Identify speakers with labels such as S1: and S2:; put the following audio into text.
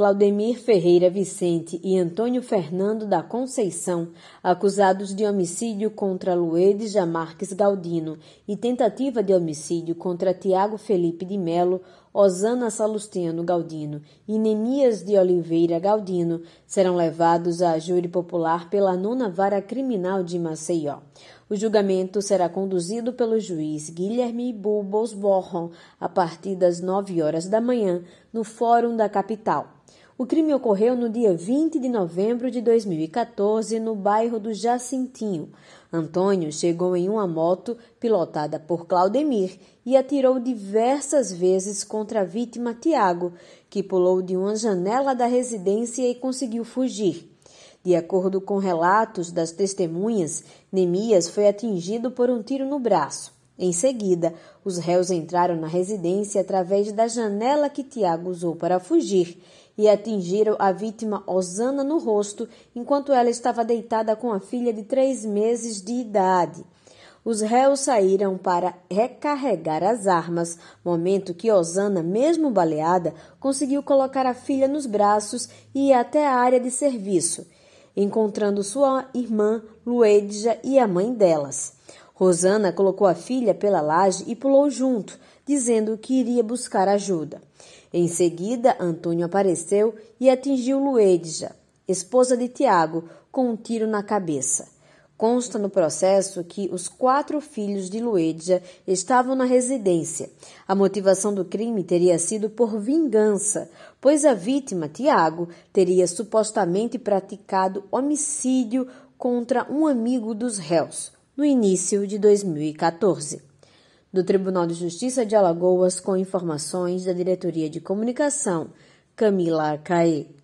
S1: Claudemir Ferreira Vicente e Antônio Fernando da Conceição, acusados de homicídio contra Luedja Marques Galdino e tentativa de homicídio contra Tiago Felipe de Melo, Osana Salustiano Galdino e Nemias de Oliveira Galdino, serão levados à júri popular pela 9ª Vara Criminal de Maceió. O julgamento será conduzido pelo juiz Guilherme Bulbos Borron a partir das 9 horas da manhã, no Fórum da capital. O crime ocorreu no dia 20 de novembro de 2014, no bairro do Jacintinho. Antônio chegou em uma moto pilotada por Claudemir e atirou diversas vezes contra a vítima Tiago, que pulou de uma janela da residência e conseguiu fugir. De acordo com relatos das testemunhas, Nemias foi atingido por um tiro no braço. Em seguida, os réus entraram na residência através da janela que Tiago usou para fugir e atingiram a vítima Osana no rosto enquanto ela estava deitada com a filha de 3 meses de idade. Os réus saíram para recarregar as armas, momento que Osana, mesmo baleada, conseguiu colocar a filha nos braços e ir até a área de serviço, encontrando sua irmã Luedja e a mãe delas. Rosana colocou a filha pela laje e pulou junto, dizendo que iria buscar ajuda. Em seguida, Antônio apareceu e atingiu Luedja, esposa de Tiago, com um tiro na cabeça. Consta no processo que os 4 filhos de Luedja estavam na residência. A motivação do crime teria sido por vingança, pois a vítima, Tiago, teria supostamente praticado homicídio contra um amigo dos réus, no início de 2014. Do Tribunal de Justiça de Alagoas, com informações da Diretoria de Comunicação, Camila Arcaê.